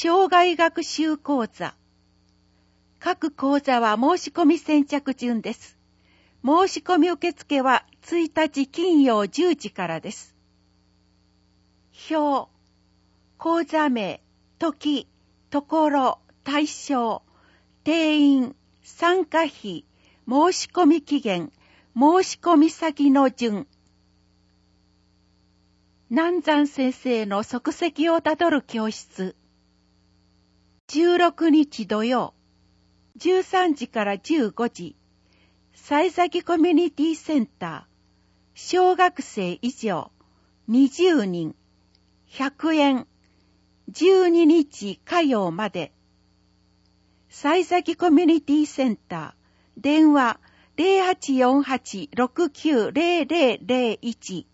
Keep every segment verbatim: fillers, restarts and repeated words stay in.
障害学習講座。各講座は申し込み先着順です。申し込み受付はついたち金曜じゅうじからです。表、講座名、時、ところ、対象、定員、参加費、申し込み期限、申し込み先の順。南山先生の足跡をたどる教室。じゅうろくにち土曜、じゅうさんじからじゅうごじ、幸先コミュニティセンター、小学生以上、にじゅうにん、ひゃくえん、じゅうににち火曜まで。幸先コミュニティセンター、電話 ゼロはちよんはち ろくきゅう ゼロゼロゼロいち。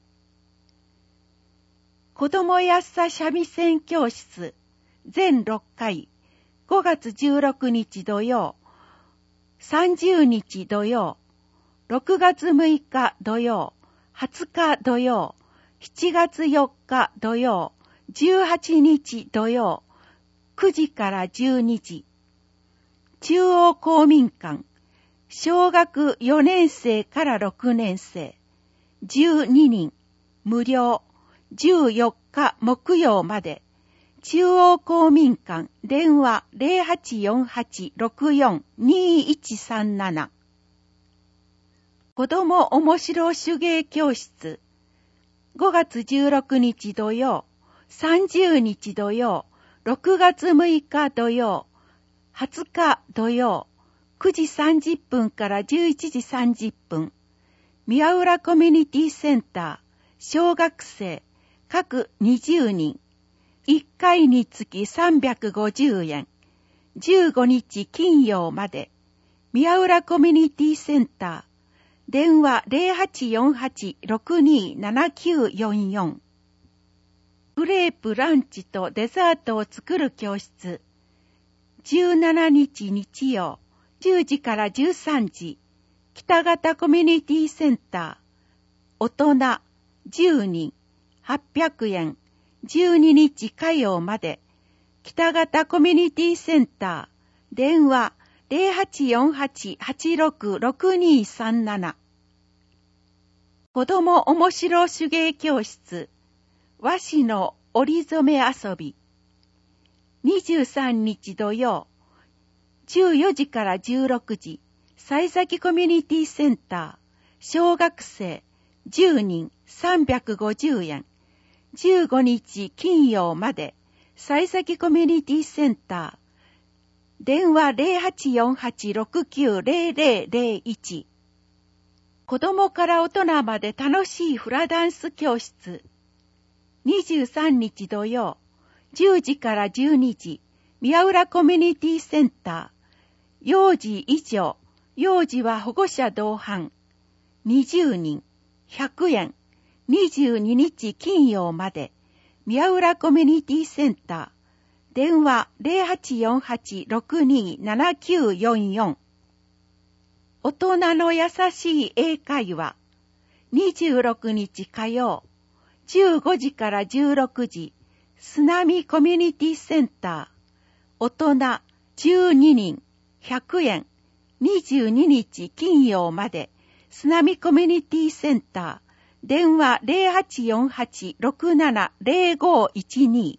子どもやっさ三味線教室、全ろっかい、ごがつじゅうろくにち土曜、さんじゅうにち土曜、ろくがつむいか土曜、はつか土曜、しちがつよっか土曜、じゅうはちにち土曜、くじからじゅうにじ。中央公民館、小学よねんせいからろくねんせい、じゅうににん、無料、じゅうよっか木曜まで。中央公民館、電話 ゼロはちよんはち ろくよん にいちさんなな。子どもおもしろ手芸教室、ごがつじゅうろくにち土曜、さんじゅうにち土曜、ろくがつむいか土曜、はつか土曜、くじさんじゅっぷんからじゅういちじさんじゅっぷん。宮浦コミュニティセンター、小学生、各にじゅうにん。いっかいにつきさんびゃくごじゅうえん。じゅうごにち金曜まで。宮浦コミュニティセンター。電話 ゼロはちよんはち ろくにななきゅうよんよん。クレープランチとデザートを作る教室。じゅうしちにち日曜、じゅうじからじゅうさんじ。北方コミュニティセンター。大人じゅうにん、はっぴゃくえん。じゅうににち火曜まで。北方コミュニティセンター。電話 ゼロはちよんはち はちろくろくにさんなな。子どもおもしろ手芸教室。和紙の織り染め遊び。にじゅうさんにち土曜、じゅうよじからじゅうろくじ。幸先コミュニティセンター。小学生じゅうにん、さんびゃくごじゅうえん。じゅうごにち金曜まで。幸先コミュニティセンター。電話 ゼロはちよんはち ろくきゅう ゼロゼロゼロいち。子供から大人まで楽しいフラダンス教室。にじゅうさんにち土曜、じゅうじからじゅうにじ。宮浦コミュニティセンター。幼児以上、幼児は保護者同伴。にじゅうにん、ひゃくえん。にじゅうににち金曜まで。宮浦コミュニティセンター。電話 ゼロはちよんはち ろくにななきゅうよんよん。大人の優しい英会話。にじゅうろくにち火曜、じゅうごじからじゅうろくじ。すなみコミュニティセンター。大人じゅうににん、ひゃくえん。にじゅうににち金曜まで。すなみコミュニティセンター。電話 ゼロはちよんはち ろくなな ゼロごいちに。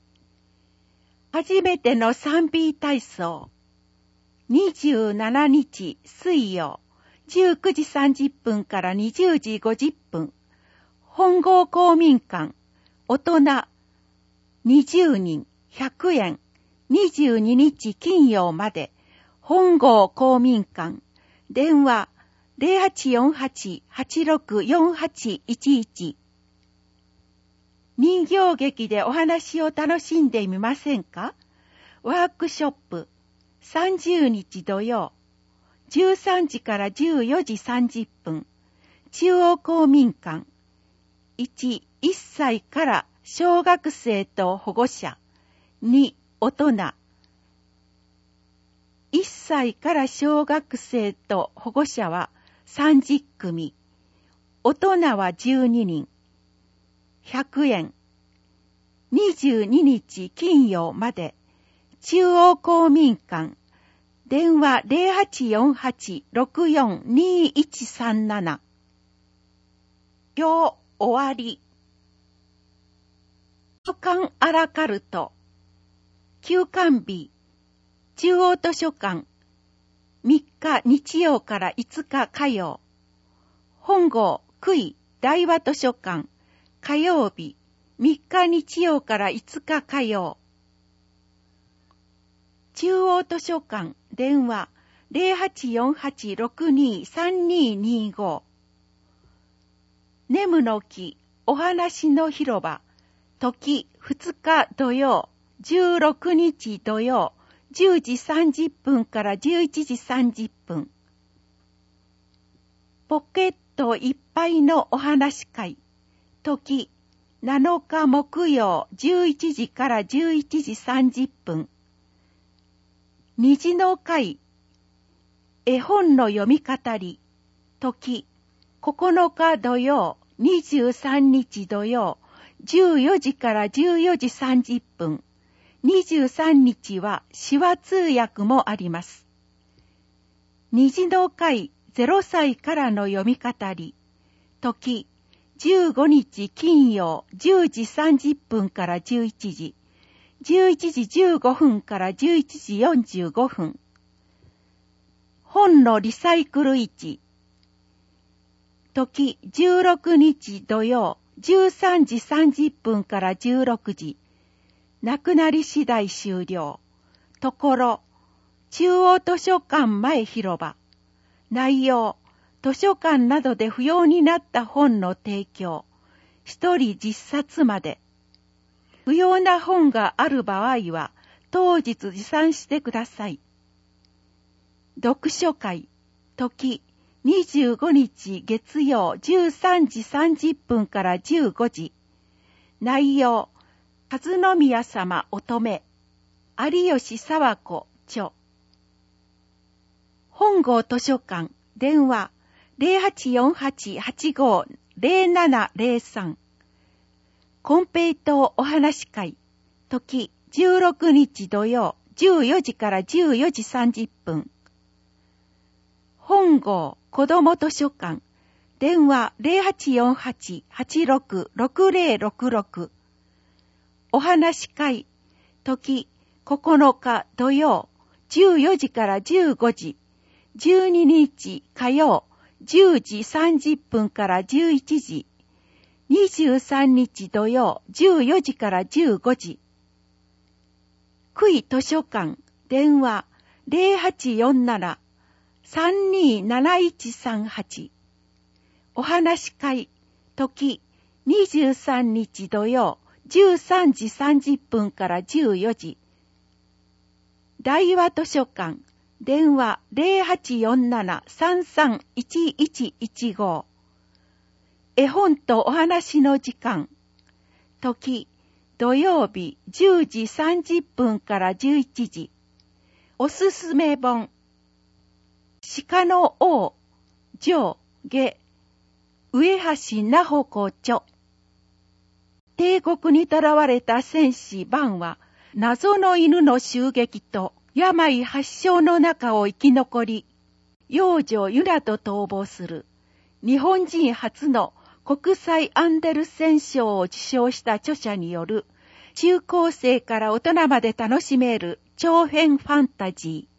初めての スリービー 体操。にじゅうしちにち水曜、じゅうくじさんじゅっぷんからにじゅうじごじゅっぷん。本郷公民館。大人にじゅうにん、ひゃくえん。にじゅうににち金曜まで。本郷公民館。電話ゼロはちよんはち はちろくよんはちいちいち。人形劇でお話を楽しんでみませんか？ワークショップ。さんじゅうにち土曜、じゅうさんじからじゅうよじさんじゅっぷん。中央公民館。いち、いっさいから小学生と保護者。に、大人。いっさいから小学生と保護者はさんじゅっくみ。大人はじゅうににん。ひゃくえん。にじゅうににち金曜まで。 中央公民館、電話 ゼロはちよんはち ろくよん にいちさんなな。今日終わり。図書館アラカルト、休館日、中央図書館、みっか日曜からいつか火曜。本郷久井大和図書館、火曜日、みっか日曜からいつか火曜。中央図書館、電話 ゼロはちよんはち ろくに さんににご。ネムの木、お話の広場、時ふつか土曜、じゅうろくにち土曜、じゅうじさんじゅっぷんからじゅういちじさんじゅっぷん。ポケットいっぱいのお話会、時なのか木曜、じゅういちじからじゅういちじさんじゅっぷん。虹の会、絵本の読み語り、時ここのか土曜、にじゅうさんにち土曜、じゅうよじからじゅうよじさんじゅっぷん。にじゅうさんにちは手話通訳もあります。虹の会ゼロさいからの読み語り、時じゅうごにち金曜じゅうじさんじゅっぷんからじゅういちじ、じゅういちじじゅうごふんからじゅういちじよんじゅうごふん。本のリサイクル市、時じゅうろくにち土曜じゅうさんじさんじゅっぷんからじゅうろくじ、なくなり次第終了。ところ、中央図書館前広場。内容、図書館などで不要になった本の提供。一人じっさつまで。不要な本がある場合は、当日持参してください。読書会、時、にじゅうごにち月曜じゅうさんじさんじゅっぷんからじゅうごじ。内容、和宮様乙女、有吉佐和子著。本郷図書館、電話 ゼロはちよんはち はちご ゼロななゼロさん。金平糖お話会、時じゅうろくにち土曜じゅうよじからじゅうよじさんじゅっぷん。本郷子ども図書館、電話 ゼロはちよんはち はちろく ろくゼロろくろく。お話会、時ここのか土曜じゅうよじからじゅうごじ、じゅうににち火曜じゅうじさんじゅっぷんからじゅういちじ、にじゅうさんにち土曜じゅうよじからじゅうごじ。久井図書館、電話 ゼロはちよんなな さんになないちさんはち。お話会、時にじゅうさんにち土曜じゅうさんじさんじゅっぷんからじゅうよじ。大和図書館、電話 ゼロはちよんなな さんさんいちいちいちご。絵本とお話の時間、時土曜日じゅうじさんじゅっぷんからじゅういちじ。おすすめ本、鹿の王上下上橋名穂子著。帝国に囚われた戦士バンは、謎の犬の襲撃と病発症の中を生き残り、幼女ユナと逃亡する、日本人初の国際アンデルセン賞を受賞した著者による、中高生から大人まで楽しめる長編ファンタジー。